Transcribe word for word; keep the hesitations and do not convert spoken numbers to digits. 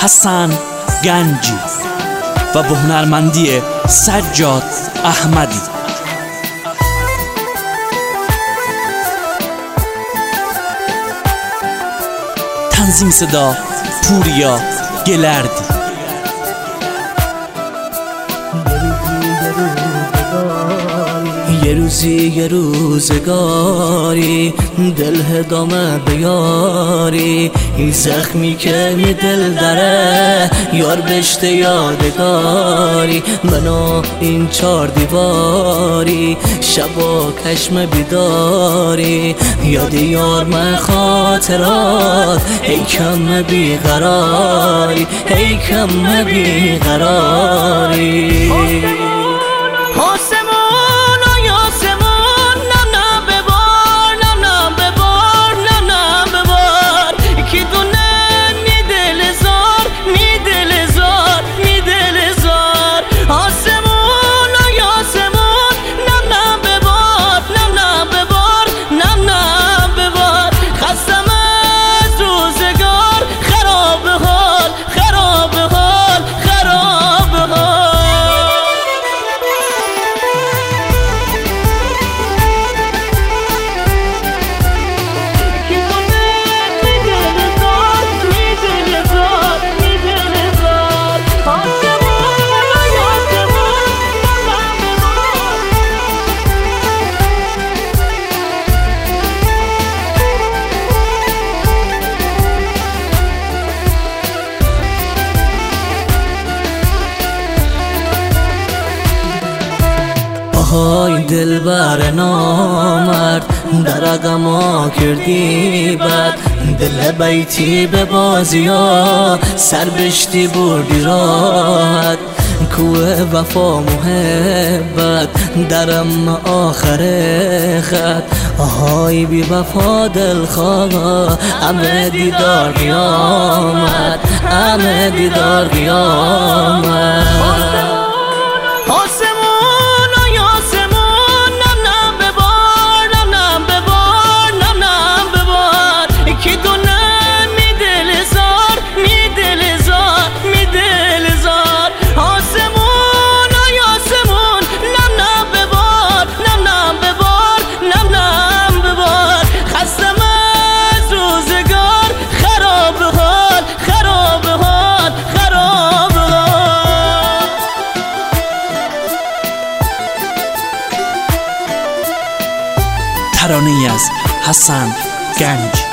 حسن گنجی و به هنرمندی سجاد احمدی. تنظیم صدا پوریا گلردی. یه روزی یه روزگاری دل هدامه بیاری، این زخمی که می دل داره یار بشته یادگاری. منو این چار دیواری شبا کشم بیداری، یاد یار من خاطرات ای کم بیقراری، ای کم بیقراری. های دل بر نامرد در غما کردی بد، دل بیتی به بازی ها سر بشتی بردی راحت. کوه وفا محبت درم آخر خط، های بی وفا دل خواه همه دیدار قیامت، همه دیدار قیامت. ترانه‌ای از حسن گنجی.